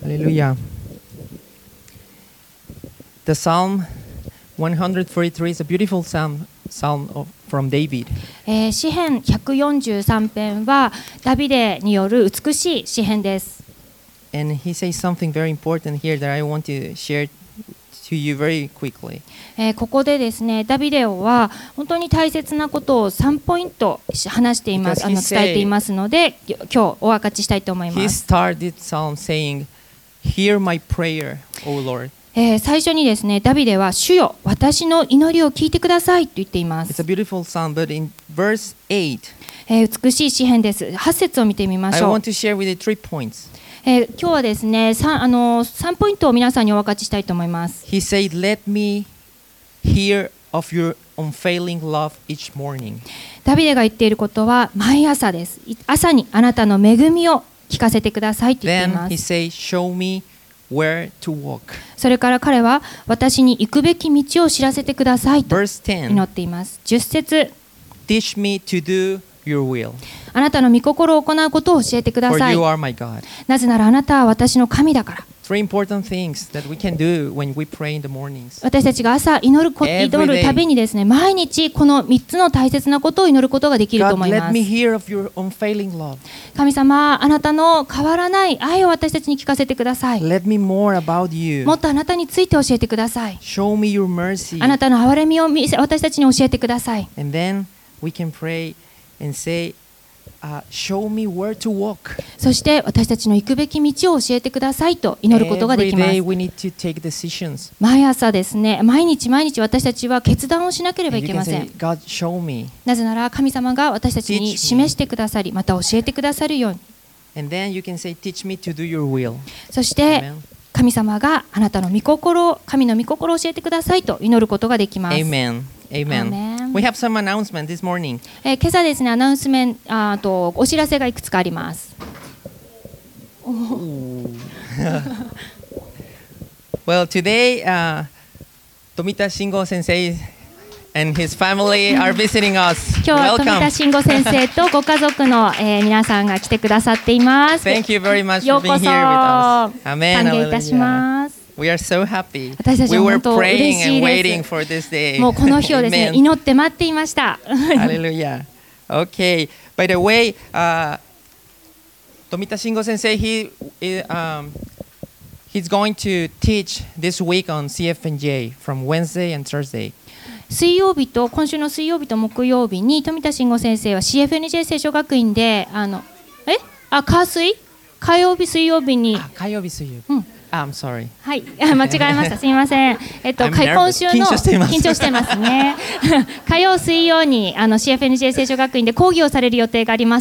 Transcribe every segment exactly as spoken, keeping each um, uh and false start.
Hallelujah. The Psalm one forty-three is a beautiful psalm, psalm of, from David. えー、詩編ひゃくよんじゅうさん編はダビデによる美しい詩編です。 And he says something very important here that I want to share to you very quickly. えー、ここでですね、ダビデオは本当に大切なことをさんポイント話しています、あの伝えていますので、今日お分かちしたいと思いま He す。 started psalm saying, "Hear my prayer, O Lord." えー、最初にですね、ダビデは主よ、私の祈りを聞いてくださいと言っていま It's す。 a beautiful psalm, but in verse eight, えー、美しい詩編です。はち節を見てみま I しょう。 want to share with you three points. えー、今日はですね、3, あのさんポイントを皆さんにお分かちしたいと思います。 He said, "Let me hear of your unfailing love each morning." ダビデが言っていることは毎朝です。朝にあなたの恵みを聞かせてくださいと言ってい Then ま he す。 said, "Show me where to walk." それから彼は私に行くべき道を知らせてくださいと Verse 祈 ten, っています。じゅっ節、 "Teach me to do your will, あなたの御心を行うことを教えてくだ for さい。 you are my God." なぜならあなたは私の神だから。 Three important things that we can do when we pray in the mornings. 私たちが朝祈るこ Every 祈る day. たびにですね、毎日このみっつの大切なことを祈ることができると God, 思いま let す。 me hear of your unfailing love. 神様、あなたの変わらない愛を私たちに聞かせてください。 Let me more about you. もっとあなたについて教えてください。 Show me your mercy. あなたの憐れみを見せ私たちに教えてください。 And then we can pray and say, uh, show me where to walk. そして私たちの行くべき道を教えてくださいと祈ることがで Every きま day す。 we need to take decisions. 毎朝ですね、毎日毎日私たちは決断をしなければ And い you け can ませ say, ん。 God, show me. なぜなら神様が私たち Teach に me. 示してくださり、また教えてくださるように。 And then you can say, teach me to do your will. そして Amen. 神様があなたの御心を、神の御心を教えてくださいと祈ることができます。 Amen. Amen. Amen. We have some announcement this morning. えー今朝ですね、アナウンスメント、あとお知らせがいくつかあります。 Well, today, uh, Tomita Shingo Sensei and his family are visiting us. 今日は富田 Welcome. 慎吾先生とご家族の、えー皆さんが来てくださっています。 Thank you very much よ for うこ being そ here with us. 歓 Amen. 迎いたし Hallelujah. ます。 We are so happy. 私たち We は were 本当 praying 嬉し and い waiting です。 for this day. もうこの日をですね、 Amen. 祈って待っていました。 Hallelujah. Okay. By the way, uh, Tomita Shingo Sensei, he, um, he's going to teach this week on C F N J from Wednesday and Thursday. 水曜日と今週の水曜日と木曜日に富田慎吾先生は シーエフエヌジェー 聖書学院であのえあ火水火曜日水曜日にあ、火曜日水曜日。 うん I'm sorry. はい間違えましたすみませんえっと I'm か nervous. 今週の緊張しています緊張してますね火曜水曜にあの シーエフエヌジェー 聖書学院で講義をされる予定があります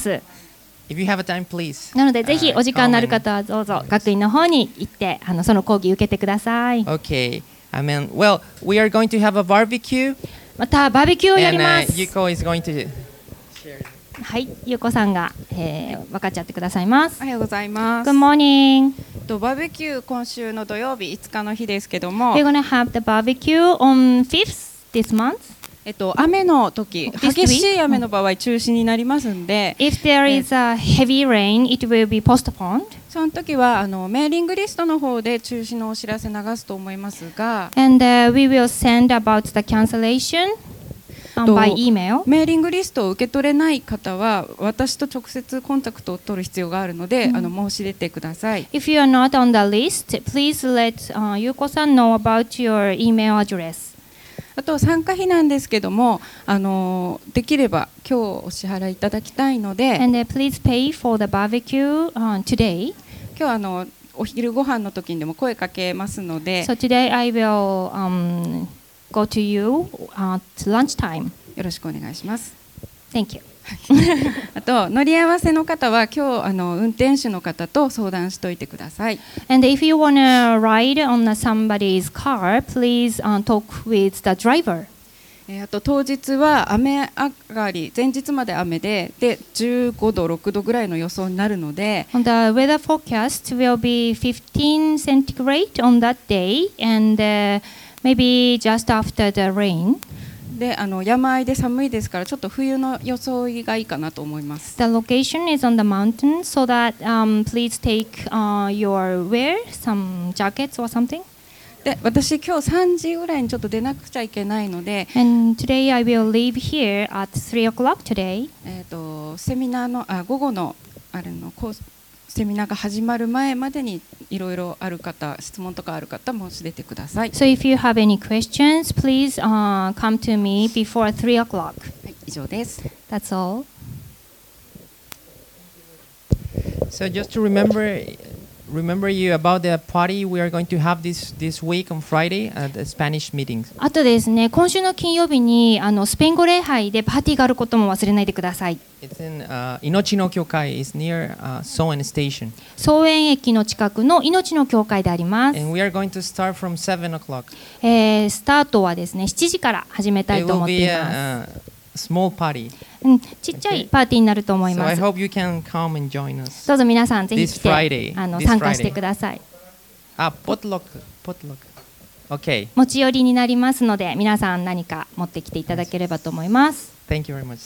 If you have a time, please. なのでぜひ uh, お時間のある come 方はどうぞ学院の方に行ってあのその講義受けてください and- Okay. Amen. Well, we are going to have a barbecue, またバーベキューをやり and ま uh, す Yuko is going to. はいゆうこさんが、えー、分かっちゃってくださいますおはようございます。 Good morning とバーベキュー今週の土曜日いつかの日ですけども、 We're gonna have the barbecue on fifth this month. えっと雨の時 This week？ 激しい雨の場合中止になりますんで、 If there is a heavy rain, it will be postponed. その時はあのメーリングリストの方で中止のお知らせ流すと思いますが、 And uh, we will send about the cancellation um, と by email. メーリングリストを受け取れない方は私と直接コンタクトを取る必要があるので、あの申し出てください。 If you are not on the list, please let uh, Yuko-san know about your email address. あと参加費なんですけども、あのできれば今日お支払いいただきたいので、 And uh, please pay for the barbecue uh, today. 今日あのお昼ご飯の時にでも声かけますので、 So today I will um, go to you at lunchtime. よろしくお願いします。 Thank you. あと乗り合わせの方は今日あの運転手の方と相談しといてください。 And if you want to ride on somebody's car, please uh, talk with the driver. えーあと当日は雨上がり前日まで雨ででじゅうごどろくどぐらいの予想になるので、 On the weather forecast will be fifteen centigrade on that day and uh, maybe just after the rain. であの山あいで寒いですからちょっと冬の装いがいいかなと思います。 The location is on the mountain, so that um, please take uh, your wear, some jackets or something. で私今日さんじぐらいにちょっと出なくちゃいけないので、 And today I will leave here at three o'clock today. えー、とセミナーのあ午後のあれのコースセミナーが始まる前までにいろいろある方、質問とかある方申し出てください。 So if you have any questions, please uh, come to me before three o'clock. はい、以上です。 That's all. So just to remember, remember you about the party we are going to have this this week on Friday at the Spanish meetings. あとですね、今週の金曜日にあのスペイン語礼拝でパーティーがあることも忘れないでください。 It's in uh, Inochi no Kyokai. It's near uh, Soen Station, 総園駅の近くの命の教会であります。 and we are going to start from seven o'clock. えー、スタートはですねしちじから始めたい It と will 思って be い a, ます a small party. うん、ちっちゃいパーティーになると思い So ま I す。 hope you can come and join us. どうぞ皆さんぜひ This 来て Friday. あの This 参加して Friday. ください。 Ah, potluck, potluck. Okay. 持ち寄りになりますので皆さん何か持ってきていただければと思います。 Thank you very much.